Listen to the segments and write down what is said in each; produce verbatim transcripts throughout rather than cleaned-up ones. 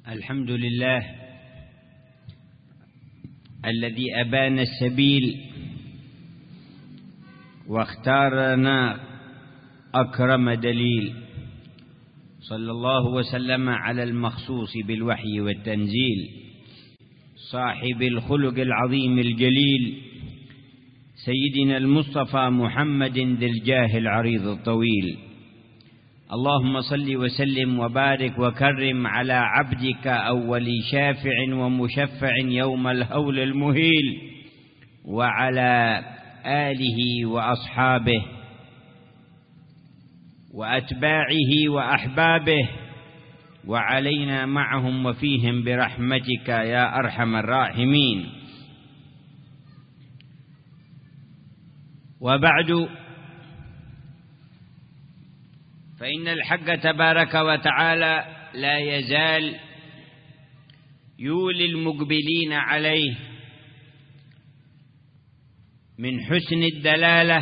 الحمد لله الذي أبان السبيل واختارنا أكرم دليل، صلى الله وسلم على المخصوص بالوحي والتنزيل، صاحب الخلق العظيم الجليل، سيدنا المصطفى محمد ذي الجاه العريض الطويل. اللهم صل وسلم وبارك وكرم على عبدك أول شافع ومشفع يوم الهول المهيل، وعلى آله وأصحابه وأتباعه وأحبابه، وعلينا معهم وفيهم برحمتك يا أرحم الراحمين. وبعد، فإن الحق تبارك وتعالى لا يزال يولي المقبلين عليه من حسن الدلالة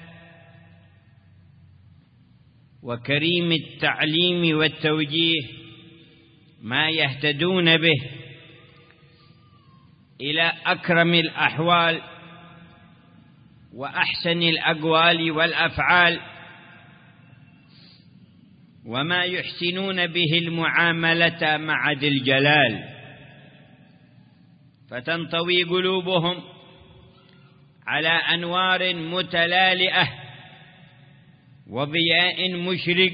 وكريم التعليم والتوجيه ما يهتدون به إلى أكرم الأحوال وأحسن الأقوال والأفعال، وما يحسنون به المعاملة مع ذي الجلال، فتنطوي قلوبهم على أنوار متلالئة وضياء مشرق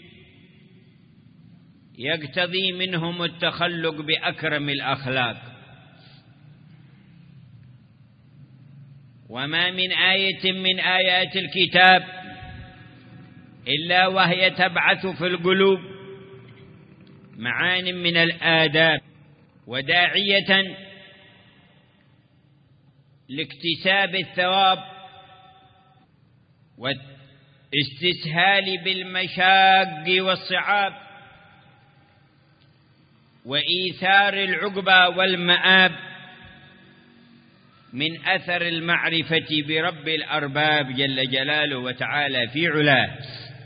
يقتضي منهم التخلق بأكرم الأخلاق. وما من آية من آيات الكتاب إلا وهي تبعث في القلوب معان من الآداب، وداعية لاكتساب الثواب والاستسهال بالمشاق والصعاب، وإيثار العقبى والمآب من أثر المعرفة برب الأرباب جل جلاله وتعالى في علاه.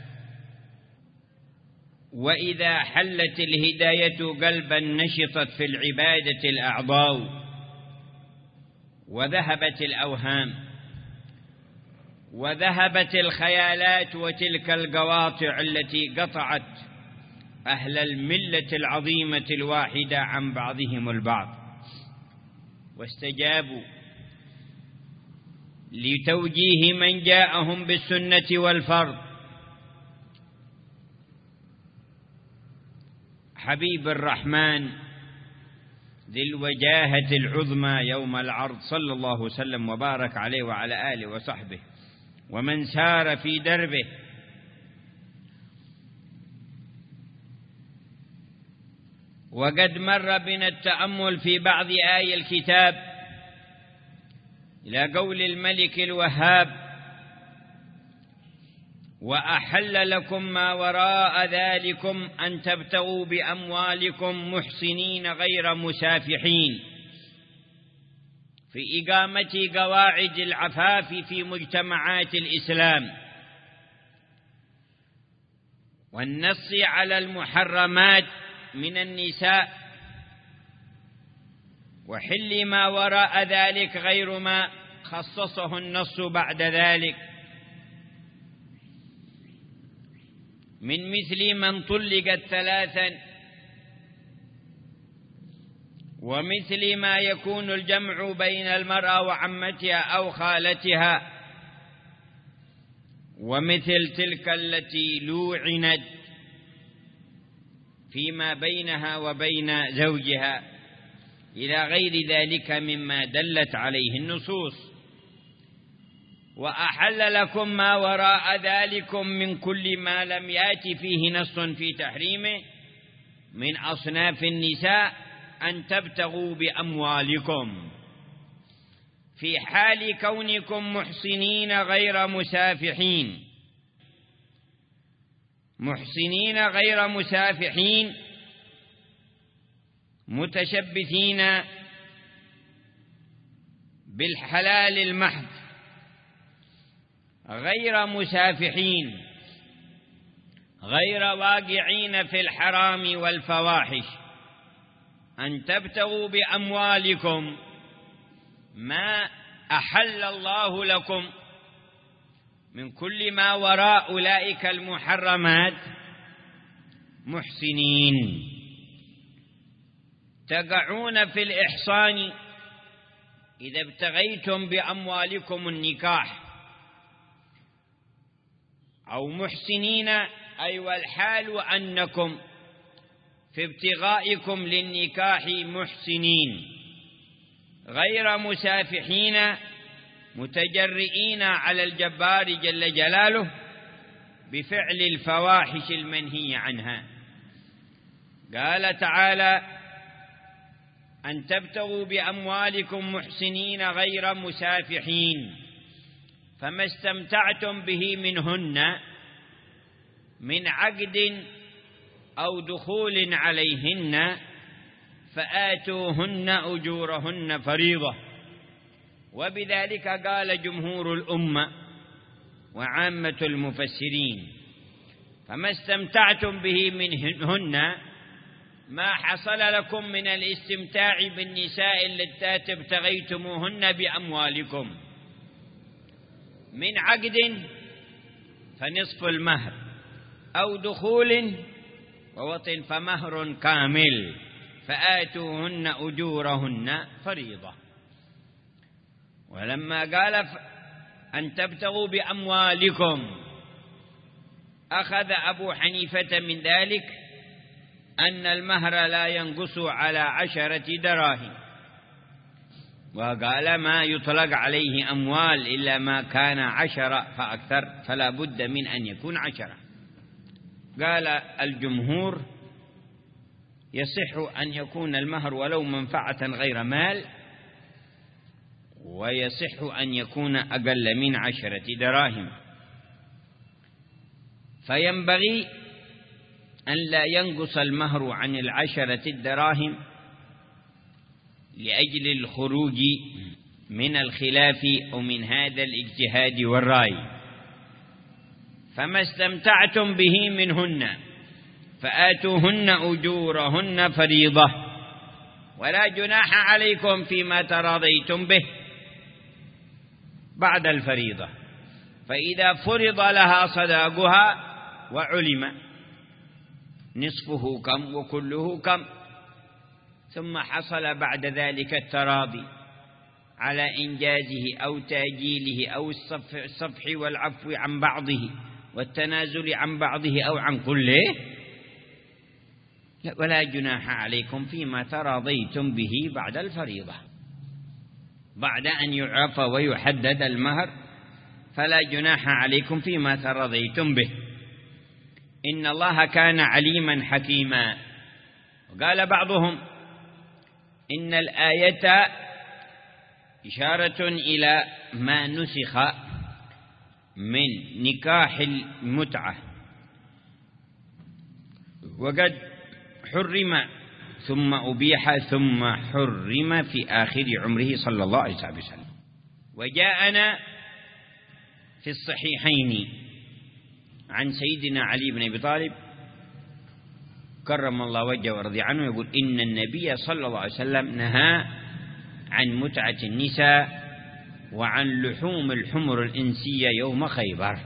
وإذا حلت الهداية قلبا نشطت في العبادة الأعضاء، وذهبت الأوهام وذهبت الخيالات وتلك القواطع التي قطعت أهل الملة العظيمة الواحدة عن بعضهم البعض، واستجابوا لتوجيه من جاءهم بالسنة والفرض، حبيب الرحمن ذي الوجاهة العظمى يوم العرض، صلى الله وسلم وبارك عليه وعلى آله وصحبه ومن سار في دربه. وقد مر بنا التأمل في بعض آي الكتاب إلى قول الملك الوهاب: وأحل لكم ما وراء ذلكم أن تبتغوا بأموالكم محصنين غير مسافحين، في إقامة قواعد العفاف في مجتمعات الإسلام، والنص على المحرمات من النساء، وحل ما وراء ذلك غير ما خصصه النص بعد ذلك، من مثل من طلقت ثلاثا، ومثل ما يكون الجمع بين المرأة وعمتها أو خالتها، ومثل تلك التي لوعنت فيما بينها وبين زوجها، إلى غير ذلك مما دلت عليه النصوص. وأحل لكم ما وراء ذلكم من كل ما لم يأتي فيه نص في تحريمه من أصناف النساء أن تبتغوا بأموالكم، في حال كونكم محصنين غير مسافحين. محصنين غير مسافحين متشبثين بالحلال المحض، غير مسافحين، غير واقعين في الحرام والفواحش، أن تبتغوا بأموالكم ما أحل الله لكم من كل ما وراء أولئك المحرمات محسنين تقعون في الإحصان إذا ابتغيتم بأموالكم النكاح، أو محسنين أي والحال أنكم في ابتغائكم للنكاح محسنين غير مسافحين متجرئين على الجبار جل جلاله بفعل الفواحش المنهي عنها. قال تعالى: أن تبتغوا بأموالكم محسنين غير مسافحين، فما استمتعتم به منهن من عقد أو دخول عليهن فآتوهن أجورهن فريضة. وبذلك قال جمهور الأمة وعامة المفسرين: فما استمتعتم به منهن ما حصل لكم من الاستمتاع بالنساء اللتات ابتغيتموهن بأموالكم من عقد فنصف المهر، أو دخول ووطن فمهر كامل، فآتوهن أجورهن فريضة. ولما قال أن تبتغوا بأموالكم أخذ أبو حنيفة من ذلك أن المهر لا ينقص على عشرة دراهم، وقال ما يطلق عليه أموال إلا ما كان عشرة فأكثر، فلا بد من أن يكون عشرة. قال الجمهور يصح أن يكون المهر ولو منفعة غير مال، ويصح أن يكون أقل من عشرة دراهم، فينبغي أن لا ينقص المهر عن العشرة الدراهم لأجل الخروج من الخلاف أو من هذا الاجتهاد والرأي. فما استمتعتم به منهن فآتوهن أجورهن فريضة، ولا جناح عليكم فيما تراضيتم به بعد الفريضة، فإذا فرض لها صداقها وعلم نصفه كم وكله كم، ثم حصل بعد ذلك التراضي على إنجازه أو تأجيله أو الصفح والعفو عن بعضه والتنازل عن بعضه أو عن كله، ولا جناح عليكم فيما تراضيتم به بعد الفريضة. بعد أن يعرف ويحدد المهر فلا جناح عليكم فيما تراضيتم به، إن الله كان عليما حكيما. وقال بعضهم إن الآية إشارة إلى ما نسخ من نكاح المتعة، وقد حرم ثم أبيح ثم حرم في آخر عمره صلى الله عليه وسلم. وجاءنا في الصحيحين عن سيدنا علي بن أبي طالب كرم الله وجهه ورضي عنه يقول: إن النبي صلى الله عليه وسلم نهى عن متعة النساء وعن لحوم الحمر الإنسية يوم خيبر.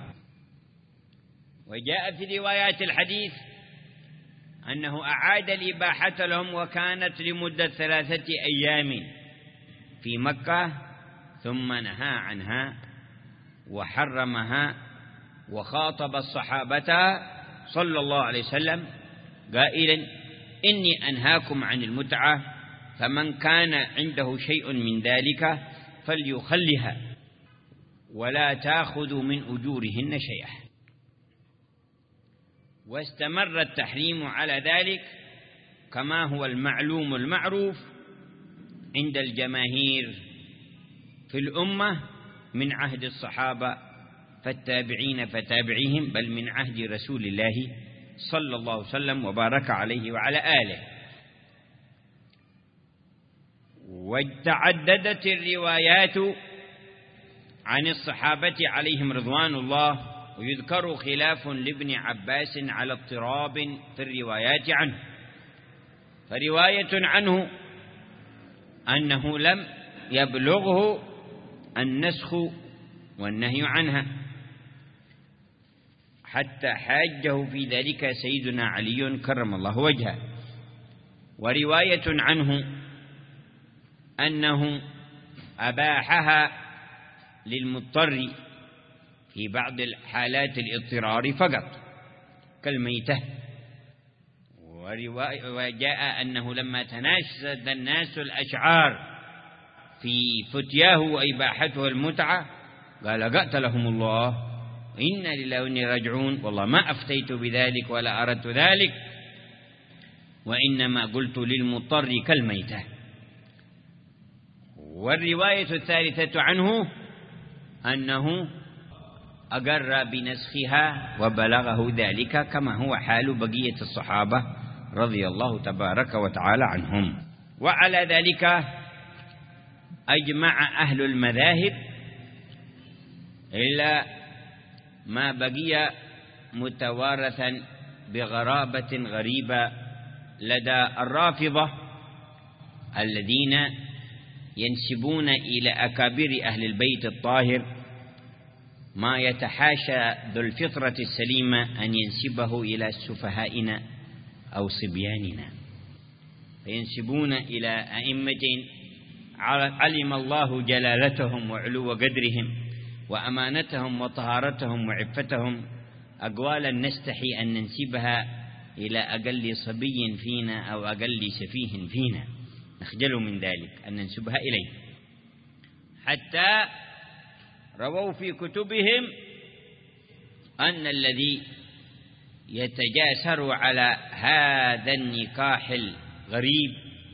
وجاء في روايات الحديث أنه أعاد الإباحة لهم، وكانت لمدة ثلاثة أيام في مكة، ثم نهى عنها وحرمها، وخاطب الصحابة صلى الله عليه وسلم قائلا: إني أنهاكم عن المتعة، فمن كان عنده شيء من ذلك فليخلها ولا تأخذوا من أجورهن شيئا. واستمر التحريم على ذلك كما هو المعلوم المعروف عند الجماهير في الأمة من عهد الصحابة فالتابعين فتابعيهم، بل من عهد رسول الله صلى الله عليه وسلم وبارك عليه وعلى آله. وتعددت الروايات عن الصحابة عليهم رضوان الله، ويذكر خلاف لابن عباس على اضطراب في الروايات عنه، فرواية عنه أنه لم يبلغه النسخ والنهي عنها، حتى حاجه في ذلك سيدنا علي كرم الله وجهه. ورواية عنه أنه أباحها للمضطر في بعض الحالات الاضطرار فقط كالميتة. وجاء أنه لما تناشد الناس الأشعار في فتياه وإباحته المتعة قال قاتلهم الله إنا لله وإنا راجعون، والله ما أفتيت بذلك ولا أردت ذلك، وإنما قلت للمضطر كالميتة. والرواية الثالثة عنه أنه أقر بنسخها وبلغه ذلك كما هو حال بقية الصحابة رضي الله تبارك وتعالى عنهم. وعلى ذلك أجمع أهل المذاهب إلا ما بقي متوارثا بغرابة غريبة لدى الرافضة الذين ينسبون إلى أكابر أهل البيت الطاهر ما يتحاشى ذو الفطرة السليمة أن ينسبه إلى سفهائنا أو صبياننا، فينسبون إلى أئمة علم الله جلالتهم وعلو قدرهم وأمانتهم وطهارتهم وعفتهم أقوالا نستحي أن ننسبها إلى أقل صبي فينا أو أقل سفيه فينا، نخجل من ذلك أن ننسبها إليه. حتى رووا في كتبهم أن الذي يتجاسر على هذا النكاح الغريب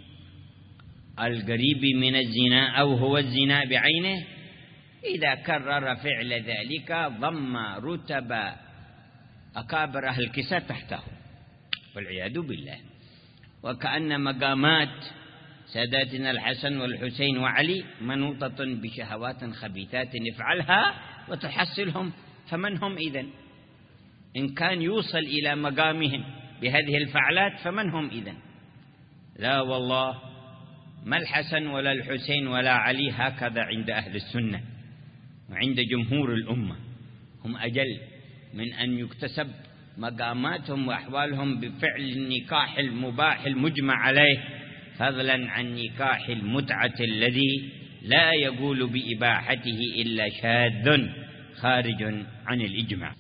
القريب من الزنا أو هو الزنا بعينه إذا كرر فعل ذلك ضم رتب أكابر أهل الكساء تحته والعياذ بالله. وكأن مقامات ساداتنا الحسن والحسين وعلي منوطة بشهوات خبيثات نفعلها وتحصلهم، فمن هم إذن؟ إن كان يوصل إلى مقامهم بهذه الفعلات فمن هم إذن؟ لا والله، ما الحسن ولا الحسين ولا علي هكذا عند أهل السنة وعند جمهور الأمة، هم أجل من أن يكتسب مقاماتهم وأحوالهم بفعل النكاح المباح المجمع عليه، فضلا عن نكاح المتعة الذي لا يقول بإباحته إلا شاذ خارج عن الإجماع.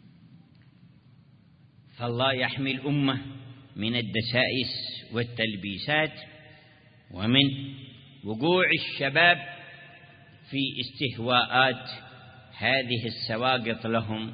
فالله يحمي الأمة من الدسائس والتلبيسات ومن وقوع الشباب في استهواءات هذه السواقط لهم،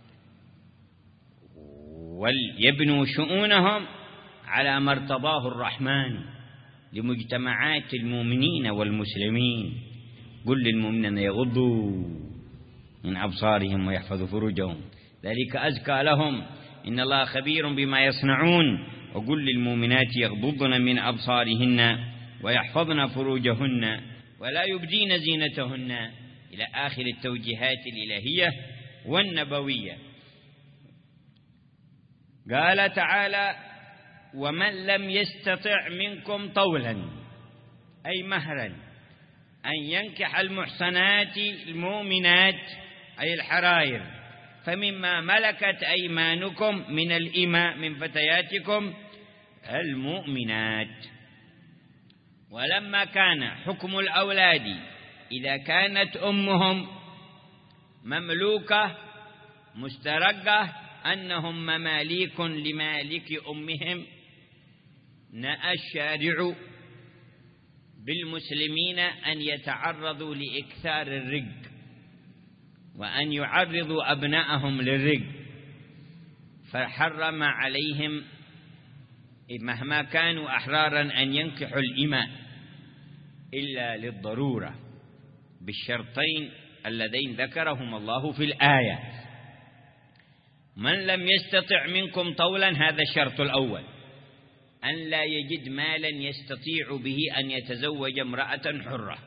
وليبنوا شؤونهم على ما ارتضاه الرحمن لمجتمعات المؤمنين والمسلمين. قل للمؤمنين يغضوا من أبصارهم ويحفظوا فروجهم ذلك أزكى لهم إن الله خبير بما يصنعون. وقل للمؤمنات يغضضن من أبصارهن ويحفظن فروجهن ولا يبدين زينتهن إلى آخر التوجيهات الإلهية والنبوية. قال تعالى: ومن لم يستطع منكم طولا أي مهرا أن ينكح المحصنات المؤمنات أي الحرائر فمما ملكت أيمانكم من الإماء من فتياتكم المؤمنات. ولما كان حكم الأولاد إذا كانت أمهم مملوكة مسترقة أنهم مماليك لمالك أمهم، نأى الشارع بالمسلمين أن يتعرضوا لإكثار الرق وأن يعرضوا أبنائهم للرق، فحرم عليهم مهما كانوا أحرارا أن ينكحوا الإماء إلا للضرورة بالشرطين اللذين ذكرهما الله في الآية. من لم يستطع منكم طولا، هذا الشرط الأول، أن لا يجد مالا يستطيع به أن يتزوج امرأة حرة،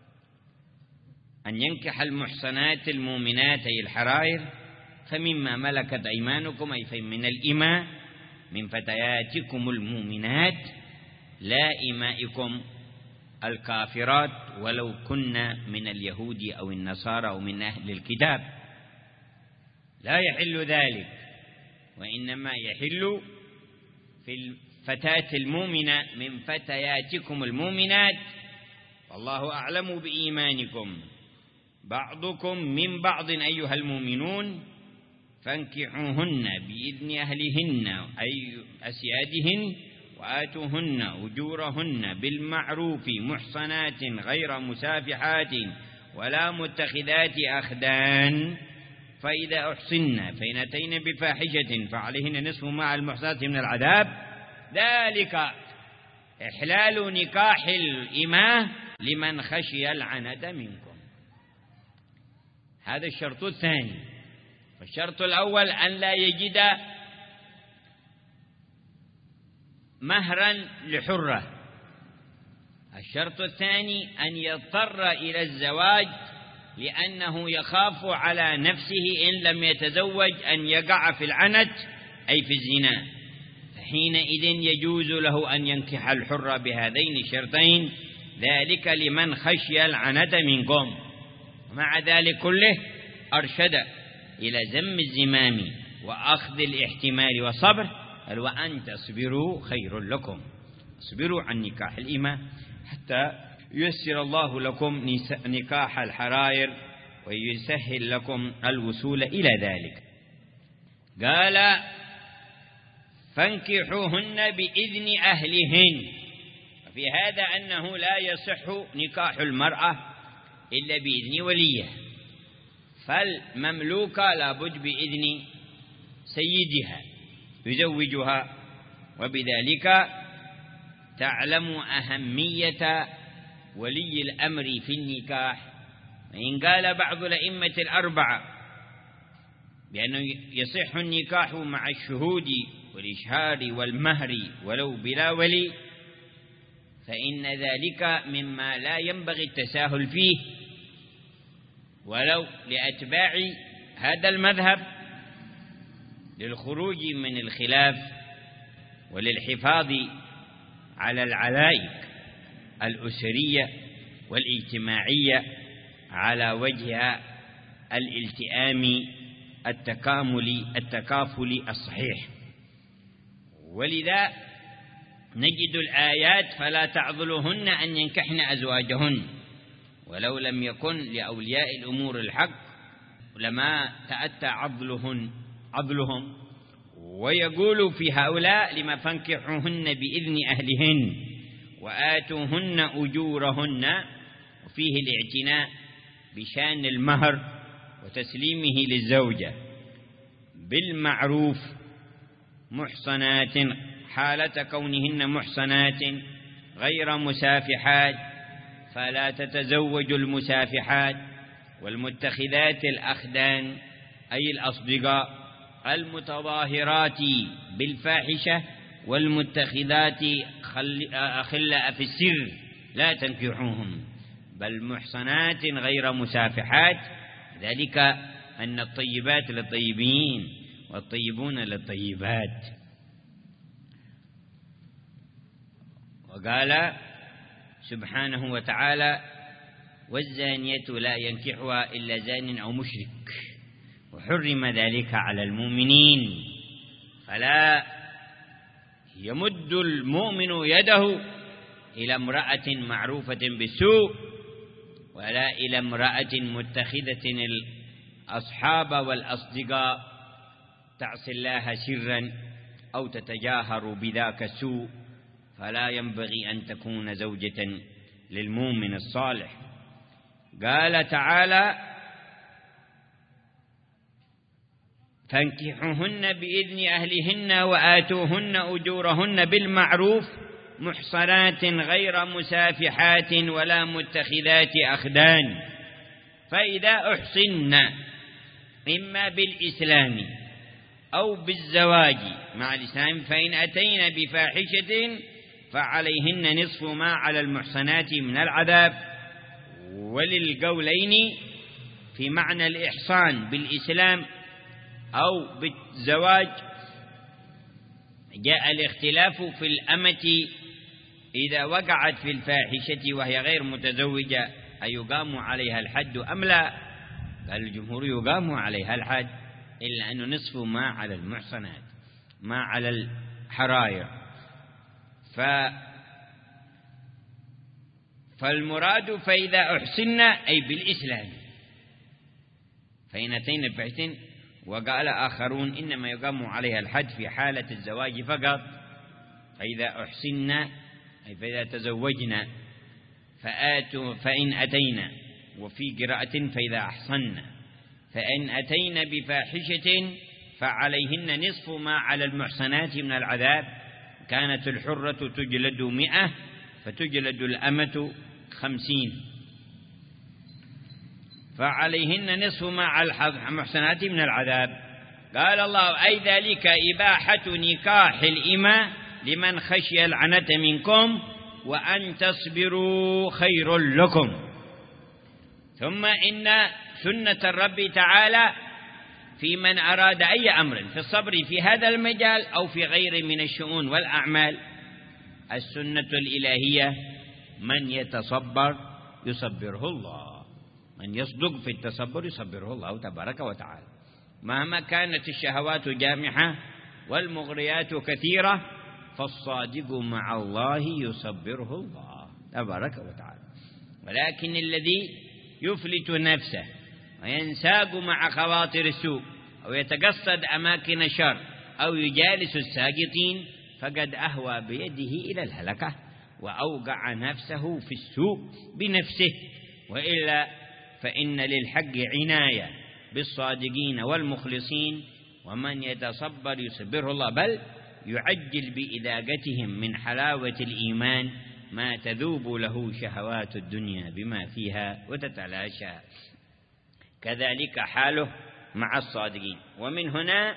أن ينكح المحصنات المؤمنات أي الحرائر فمما ملكت أيمانكم أي من الإماء من فتياتكم المؤمنات لا إمائكم الكافرات ولو كن من اليهود أو النصارى أو من أهل الكتاب، لا يحل ذلك، وإنما يحل في الفتاة المؤمنة من فتياتكم المؤمنات، والله أعلم بإيمانكم، بعضكم من بعض أيها المؤمنون، فانكحوهن بإذن أهلهن أي أسيادهن وآتوهن أجورهن بالمعروف محصنات غير مسافحات ولا متخذات أخدان، فإذا أحصن فإن أتين بفاحشة فعليهن نصف ما على المحصنات من العذاب، ذلك إحلال نكاح الإماء لمن خشي العنت منكم. هذا الشرط الثاني. فالشرط الأول أن لا يجد مهرا لحرة. الشرط الثاني أن يضطر إلى الزواج لأنه يخاف على نفسه إن لم يتزوج أن يقع في العنت أي في الزنا، فحينئذ يجوز له أن ينكح الحرة بهذين الشرطين، ذلك لمن خشي العنت منكم. ومع ذلك كله أرشد إلى ذم الزمام وأخذ الاحتمال والصبر، قال وأن تصبروا خير لكم، اصبروا عن نكاح الإماء حتى ييسر الله لكم نكاح الحرائر ويسهل لكم الوصول إلى ذلك. قال فانكحوهن بإذن أهلهن، وفي هذا أنه لا يصح نكاح المرأة إلا بإذن وليه، فالمملوكة لابد بإذن سيدها يزوجها، وبذلك تعلم أهمية ولي الأمر في النكاح. وإن قال بعض الأئمة الأربعة بأنه يصح النكاح مع الشهود والإشهار والمهر ولو بلا ولي، فإن ذلك مما لا ينبغي التساهل فيه، ولو لأتباع هذا المذهب للخروج من الخلاف وللحفاظ على العلائق الأسرية والاجتماعية على وجه الالتئام التكامل التكافل الصحيح. ولذا نجد الآيات فلا تعضلوهن أن ينكحن أزواجهن، ولو لم يكن لأولياء الأمور الحق لما تأتى عضلهن عضلهم. ويقول في هؤلاء لما فانكحوهن بإذن أهلهن وآتوهن أجورهن، وفيه الاعتناء بشان المهر وتسليمه للزوجة بالمعروف محصنات حالة كونهن محصنات غير مسافحات، فلا تتزوج المسافحات والمتخذات الأخدان أي الأصدقاء المتظاهرات بالفاحشة والمتخذات أخلاء في السر لا تنكحوهم، بل محصنات غير مسافحات، ذلك أن الطيبات للطيبين والطيبون للطيبات. وقال سبحانه وتعالى والزانية لا ينكحها إلا زان أو مشرك، وحرم ذلك على المؤمنين، فلا يمد المؤمن يده إلى امرأة معروفة بالسوء ولا إلى امرأة متخذة الأصحاب والأصدقاء تعصي الله سرا أو تتجاهر بذاك السوء، فلا ينبغي أن تكون زوجة للمؤمن الصالح. قال تعالى فانكحوهن بإذن أهلهن وآتوهن أجورهن بالمعروف محصنات غير مسافحات ولا متخذات أخدان، فإذا أحصن إما بالإسلام أو بالزواج مع الإسلام فإن أتين بفاحشة فعليهن نصف ما على المحصنات من العذاب. وللقولين في معنى الإحصان بالإسلام أو بالزواج جاء الاختلاف في الأمة إذا وقعت في الفاحشة وهي غير متزوجة أيقام عليها الحد أم لا؟ قال الجمهور يقام عليها الحد، إلا أنه نصف ما على المحصنات، ما على الحرائر. ف فالمراد فإذا أحسن أي بالإسلام، فإن أتينا بفاحشة. وقال آخرون إنما يقام عليها الحد في حالة الزواج فقط، فإذا أحسن أي فإذا تزوجنا فآتوا فإن أتينا، وفي قراءة فإذا أحصن، فإن أتينا بفاحشة فعليهن نصف ما على المحصنات من العذاب. كانت الحرة تجلد مئة فتجلد الأمة خمسين، فعليهن نصف ما على المحصنات من العذاب. قال الله أي ذلك إباحة نكاح الإماء لمن خشي العنة منكم وأن تصبروا خير لكم. ثم إن سنة الرب تعالى في من أراد أي أمر في الصبر في هذا المجال أو في غير من الشؤون والأعمال، السنة الإلهية من يتصبر يصبره الله، من يصدق في التصبر يصبره الله تبارك وتعالى. مهما كانت الشهوات جامحة والمغريات كثيرة فالصادق مع الله يصبره الله تبارك وتعالى. ولكن الذي يفلت نفسه وينساق مع خواطر السوء أو يتقصد أماكن الشر أو يجالس الساقطين فقد أهوى بيده إلى الهلكة وأوقع نفسه في السوء بنفسه. وإلا فإن للحق عناية بالصادقين والمخلصين، ومن يتصبر يصبره الله، بل يعجل بإذاقتهم من حلاوة الإيمان ما تذوب له شهوات الدنيا بما فيها وتتلاشى. كذلك حاله مع الصادقين. ومن هنا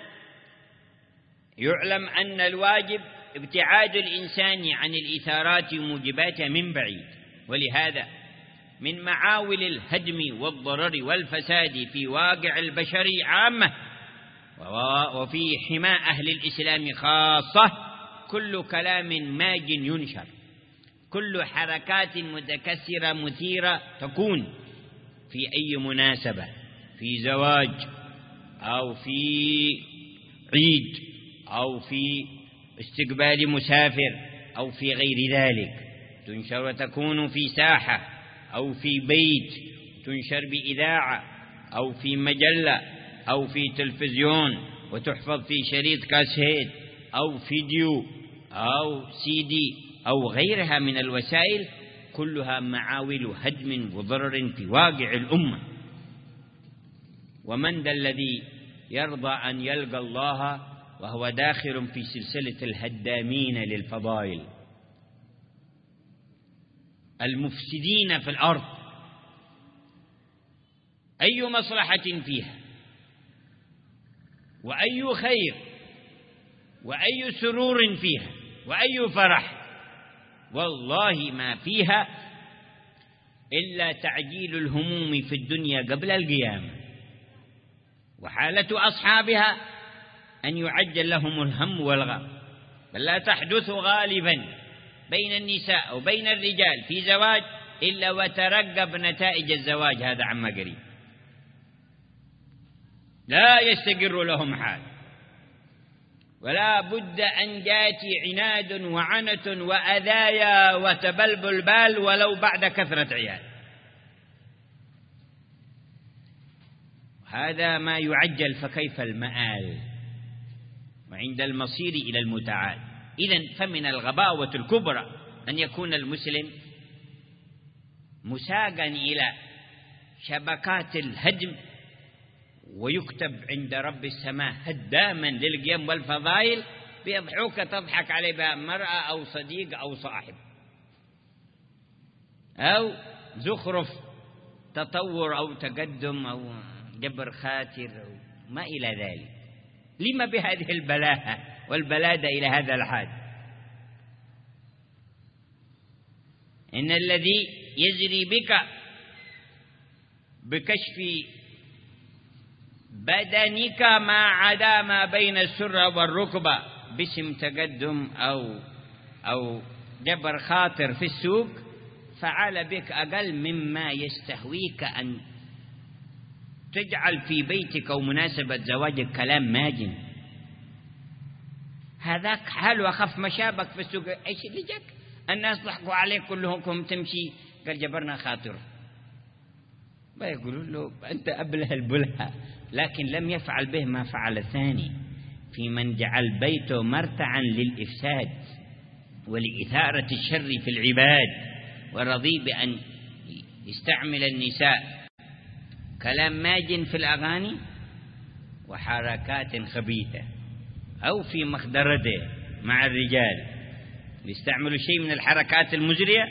يعلم أن الواجب ابتعاد الإنسان عن الإثارات موجباتها من بعيد. ولهذا من معاول الهدم والضرر والفساد في واقع البشر عامة وفي حماء أهل الإسلام خاصة كل كلام ماج ينشر، كل حركات متكسرة مثيرة تكون في أي مناسبة، في زواج أو في عيد أو في استقبال مسافر أو في غير ذلك، تنشر وتكون في ساحة أو في بيت، تنشر بإذاعة أو في مجلة أو في تلفزيون وتحفظ في شريط كاسيت أو فيديو أو سيدي أو غيرها من الوسائل، كلها معاول هدم وضرر في واقع الأمة. ومن ذا الذي يرضى أن يلقى الله وهو داخل في سلسلة الهدامين للفضائل المفسدين في الأرض؟ أي مصلحة فيها وأي خير وأي سرور فيها وأي فرح؟ والله ما فيها إلا تعجيل الهموم في الدنيا قبل القيامة، وحالة أصحابها أن يعجل لهم الهم والغم. بل لا تحدث غالبا بين النساء أو بين الرجال في زواج إلا وترقب نتائج الزواج هذا عما قريب، لا يستقر لهم حال، ولا بد أن يأتي عناد وعنة وأذايا وتبلبل بال ولو بعد كثرة عيال. هذا ما يعجل، فكيف المآل وعند المصير إلى المتعال؟ إذن فمن الغباوة الكبرى أن يكون المسلم مساقا إلى شبكات الهدم ويكتب عند رب السماء هداما للقيم والفضائل بيضحوك تضحك عليه بها مرأة أو صديق أو صاحب أو زخرف تطور أو تقدم أو جبر خاطر أو ما إلى ذلك. لما بهذه البلاهة والبلادة إلى هذا الحد؟ إن الذي يجري بك بكشف بدنك ما عدا ما بين السرة والركبة باسم تقدم أو أو جبر خاطر في السوق فعل بك أقل مما يستهويك أن تجعل في بيتك ومناسبة زواجك كلام ماجن. هذاك حال وخف مشابك في السوق. ايش اللي جاك؟ الناس ضحكوا عليك كلهم تمشي. قال جبرنا خاطر. بيقولوا له أنت أبله البلهة، لكن لم يفعل به ما فعل الثاني في من جعل بيته مرتعا للإفساد ولإثارة الشر في العباد، ورضي بأن يستعمل النساء كلام ماجن في الأغاني وحركات خبيثة، أو في مخدرته مع الرجال يستعملوا شيء من الحركات المزرية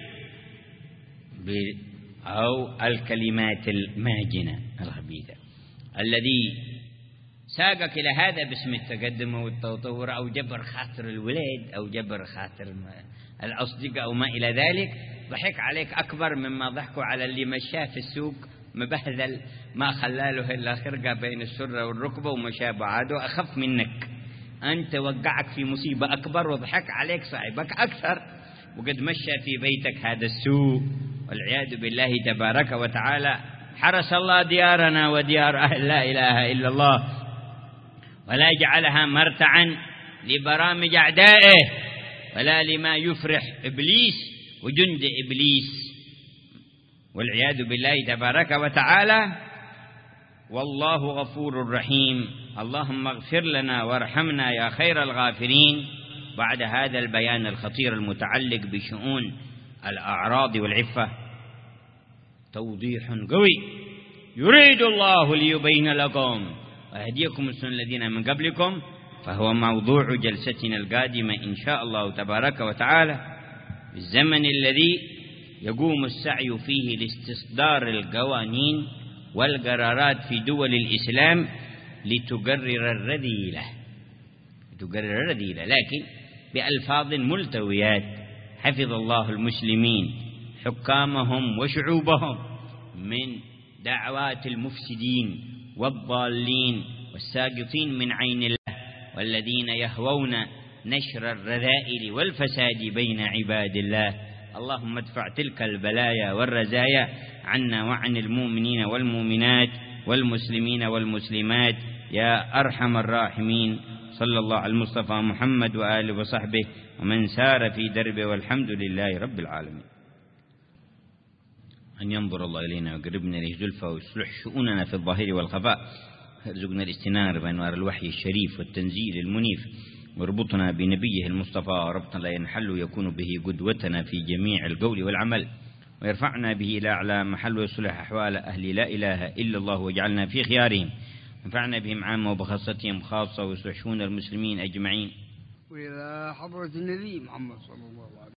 أو الكلمات الماجنة الخبيثة. الذي ساقك إلى هذا باسم التقدم والتطور أو جبر خاطر الولاد أو جبر خاطر الأصدقاء أو ما إلى ذلك، ضحك عليك أكبر مما ضحكوا على اللي مشاه في السوق مبهذل ما خلاله إلا خرقة بين السرة والركبة ومشاه بعاده أخف منك. أنت وقعك في مصيبة أكبر وضحك عليك صاحبك أكثر، وقد مشى في بيتك هذا السوء والعياذ بالله تبارك وتعالى. حرس الله ديارنا وديار أهل لا إله إلا الله، ولا جعلها مرتعا لبرامج أعدائه ولا لما يفرح إبليس وجند إبليس والعياذ بالله تبارك وتعالى. والله غفور رحيم. اللهم اغفر لنا وارحمنا يا خير الغافرين. بعد هذا البيان الخطير المتعلق بشؤون الأعراض والعفة توضيح قوي يريد الله ليبين لكم ويهديكم السنن الذين من قبلكم، فهو موضوع جلستنا القادمة إن شاء الله تبارك وتعالى، في الزمن الذي يقوم السعي فيه لاستصدار القوانين والقرارات في دول الإسلام لتقرر الرذيلة لتقرر الرذيلة لكن بألفاظ ملتويات. حفظ الله المسلمين حكامهم وشعوبهم من دعوات المفسدين والضالين والساقطين من عين الله، والذين يهوون نشر الرذائل والفساد بين عباد الله. اللهم ادفع تلك البلايا والرزايا عنا وعن المؤمنين والمؤمنات والمسلمين والمسلمات يا أرحم الراحمين. صلى الله على المصطفى محمد وآله وصحبه ومن سار في دربه، والحمد لله رب العالمين. أن ينظر الله إلينا ويقربنا إليه زلفى ويصلح شؤوننا في الظاهر والخفاء، يرزقنا الاستنار بأنوار الوحي الشريف والتنزيل المنيف، واربطنا بنبيه المصطفى ربطا لا ينحل يكون به قدوتنا في جميع القول والعمل، ويرفعنا به إلى أعلى محل ويصلح أحوال أهل لا إله إلا الله واجعلنا في خيارهم، وانفعنا بهم عامة وبخاصتهم خاصة، ويصلح شؤون المسلمين أجمعين. وإلى حضرة النبي محمد صلى الله عليه وسلم.